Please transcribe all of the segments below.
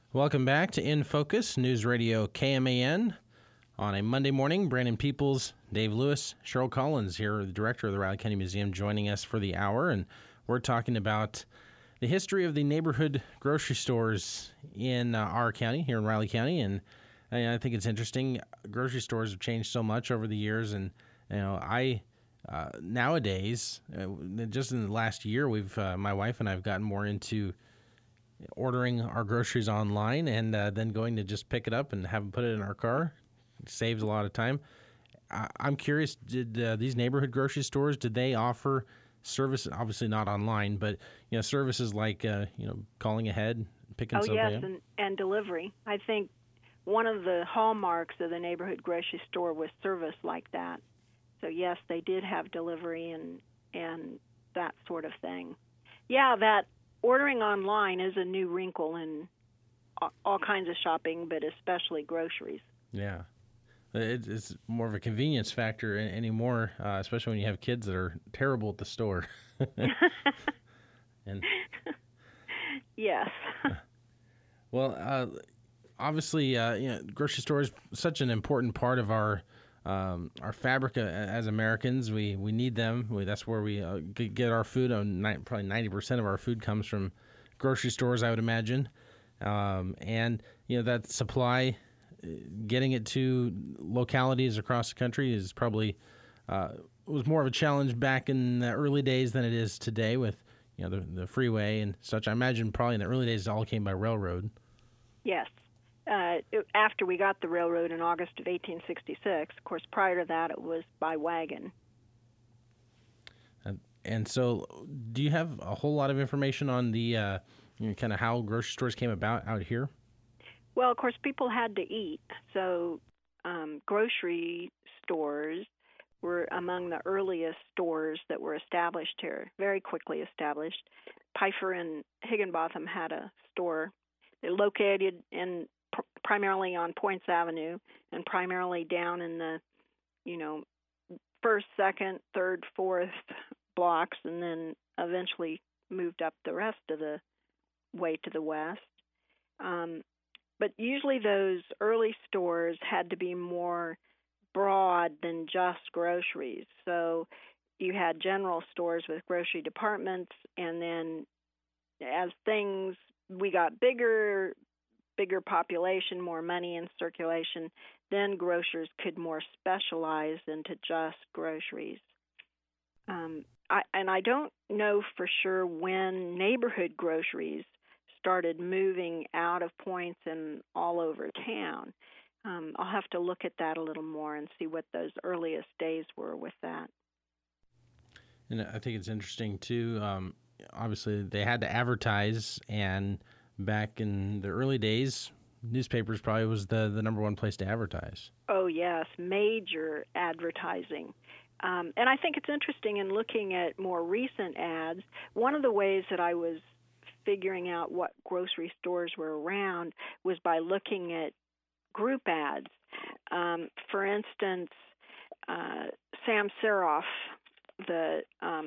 Welcome back to In Focus, News Radio KMAN. On a Monday morning, Brandon Peoples, Dave Lewis, Cheryl Collins here, the director of the Riley County Museum, joining us for the hour. And we're talking about the history of the neighborhood grocery stores in our county, here in Riley County. And I think it's interesting. Grocery stores have changed so much over the years. And, nowadays, just in the last year, my wife and I have gotten more into ordering our groceries online and then going to just pick it up and have them put it in our car. It saves a lot of time. I'm curious, did these neighborhood grocery stores, did they offer service, obviously not online, but services like calling ahead, picking something up? Oh yes, and delivery. I think one of the hallmarks of the neighborhood grocery store was service like that. So yes, they did have delivery and that sort of thing. Yeah, that ordering online is a new wrinkle in all kinds of shopping, but especially groceries. Yeah. It's more of a convenience factor anymore, especially when you have kids that are terrible at the store. And yes. Well, obviously, grocery stores such an important part of our fabric as Americans. We need them. That's where we get our food. Probably 90% of our food comes from grocery stores, I would imagine. And that supply, getting it to localities across the country is probably was more of a challenge back in the early days than it is today with the freeway and such. I imagine probably in the early days it all came by railroad. Yes. After we got the railroad in August of 1866, of course, prior to that it was by wagon. And so, do you have a whole lot of information on the kind of how grocery stores came about out here? Well, of course, people had to eat, so grocery stores were among the earliest stores that were established here, very quickly established. Pfeiffer and Higginbotham had a store. They're located primarily on Poyntz Avenue and primarily down in the, first, second, third, fourth blocks, and then eventually moved up the rest of the way to the west. But usually those early stores had to be more broad than just groceries. So you had general stores with grocery departments, and then as we got bigger population, more money in circulation, then grocers could more specialize into just groceries. I don't know for sure when neighborhood groceries started moving out of Poyntz and all over town. I'll have to look at that a little more and see what those earliest days were with that. And I think it's interesting, too. Obviously, they had to advertise, and back in the early days, newspapers probably was the number one place to advertise. Oh, yes, major advertising. And I think it's interesting in looking at more recent ads, one of the ways that I was figuring out what grocery stores were around was by looking at group ads. For instance, Sam Seroff, the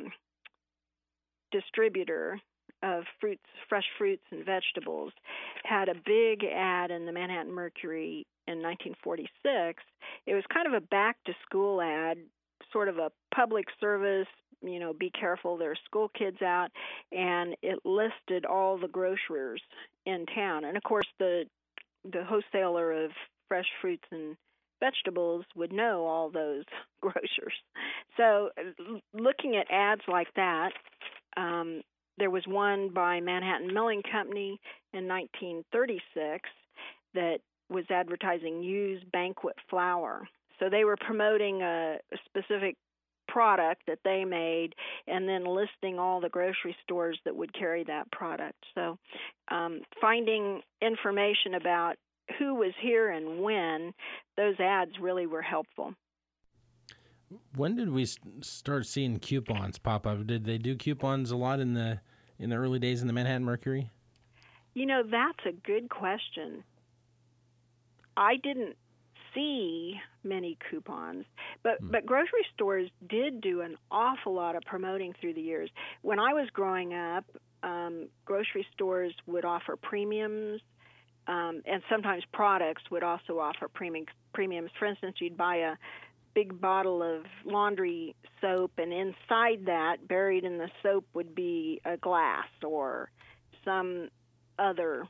distributor of fresh fruits and vegetables, had a big ad in the Manhattan Mercury in 1946. It was kind of a back-to-school ad, sort of a public service, be careful, there are school kids out, and it listed all the grocers in town. And, of course, the wholesaler of fresh fruits and vegetables would know all those grocers. So looking at ads like that, there was one by Manhattan Milling Company in 1936 that was advertising used banquet flour. So they were promoting a specific product that they made and then listing all the grocery stores that would carry that product. So finding information about who was here and when, those ads really were helpful. When did we start seeing coupons pop up? Did they do coupons a lot in the early days in the Manhattan Mercury? That's a good question. I didn't see many coupons, but grocery stores did do an awful lot of promoting through the years. When I was growing up, grocery stores would offer premiums and sometimes products would also offer premiums. For instance, you'd buy a big bottle of laundry soap, and inside that, buried in the soap, would be a glass or some other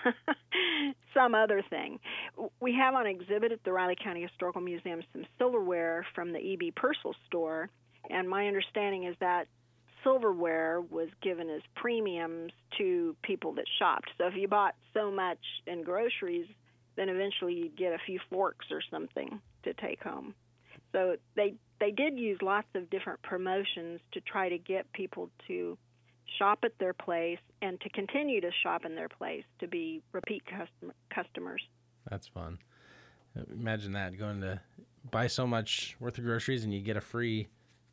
thing. We have on exhibit at the Riley County Historical Museum some silverware from the E.B. Purcell store, and my understanding is that silverware was given as premiums to people that shopped. So if you bought so much in groceries, then eventually you'd get a few forks or something to take home. So they did use lots of different promotions to try to get people to shop at their place and to continue to shop in their place to be repeat customers. That's fun. Imagine that, going to buy so much worth of groceries and you get a free,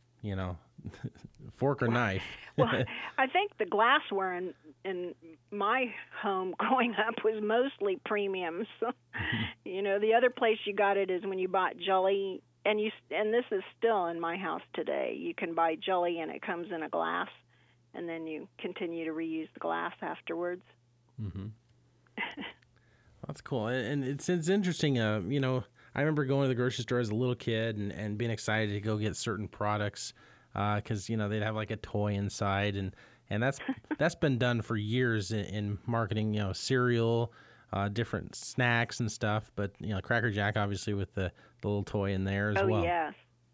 fork or knife. Well, I think the glassware in my home growing up was mostly premiums. The other place you got it is when you bought jelly, and this is still in my house today. You can buy jelly and it comes in a glass, and then you continue to reuse the glass afterwards. Mm-hmm. That's cool. And it's interesting, I remember going to the grocery store as a little kid and being excited to go get certain products because, they'd have like a toy inside. And that's been done for years in marketing, cereal, different snacks and stuff. But, Cracker Jack, obviously, with the little toy in there as well. Oh, yes.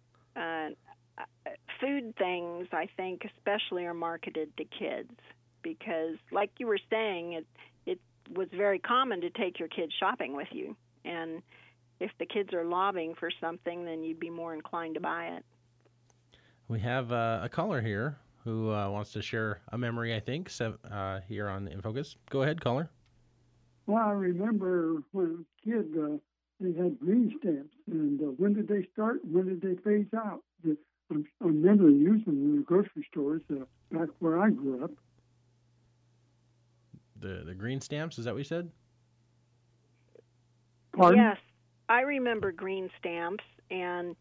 Food things, I think, especially are marketed to kids because, like you were saying, it was very common to take your kids shopping with you. And if the kids are lobbying for something, then you'd be more inclined to buy it. We have a caller here who wants to share a memory, I think, here on In Focus. Go ahead, caller. Well, I remember when I was a kid, they had green stamps. And when did they start? When did they phase out? I remember using them in the grocery stores back where I grew up. The green stamps, is that what you said? Pardon? Yes, I remember green stamps, and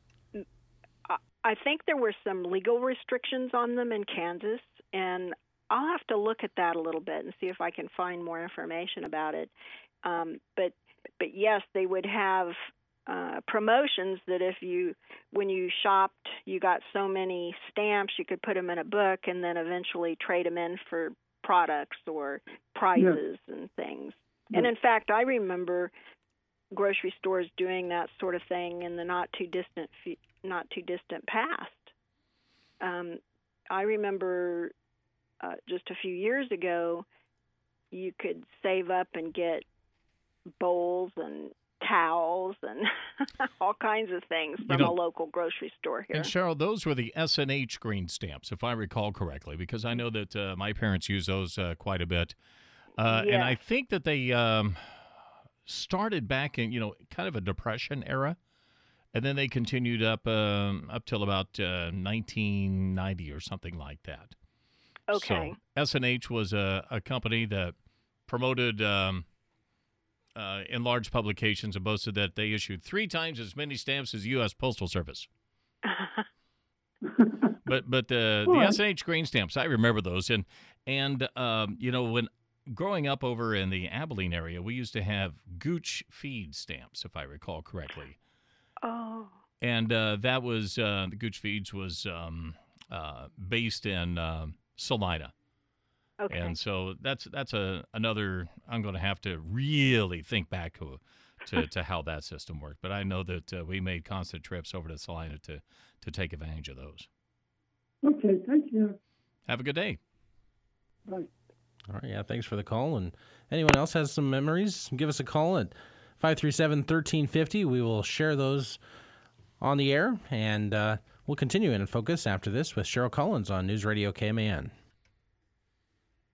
I think there were some legal restrictions on them in Kansas, and I'll have to look at that a little bit and see if I can find more information about it. But yes, they would have promotions that when you shopped, you got so many stamps, you could put them in a book and then eventually trade them in for products or prizes and things. Yeah. And in fact, I remember grocery stores doing that sort of thing in the not too distant past. I remember just a few years ago, you could save up and get bowls and towels and all kinds of things from a local grocery store here. And Cheryl, those were the S&H green stamps, if I recall correctly, because I know that my parents use those quite a bit. Yes. And I think that they started back in, kind of a Depression era, and then they continued up till about 1990 or something like that. Okay. So S&H was a company that promoted in large publications and boasted that they issued 3 times as many stamps as the U.S. Postal Service. But the S&H green stamps, I remember those. And when growing up over in the Abilene area, we used to have Gooch feed stamps, if I recall correctly. Oh. And that was, the Gooch Feeds was based in Salina. Okay. And so that's another, I'm going to have to really think back to how that system worked. But I know that we made constant trips over to Salina to take advantage of those. Okay, thank you. Have a good day. Bye. All right, yeah, thanks for the call. And anyone else has some memories, give us a call at 537-1350. We will share those on the air, and we'll continue in Focus after this with Cheryl Collins on News Radio KMAN.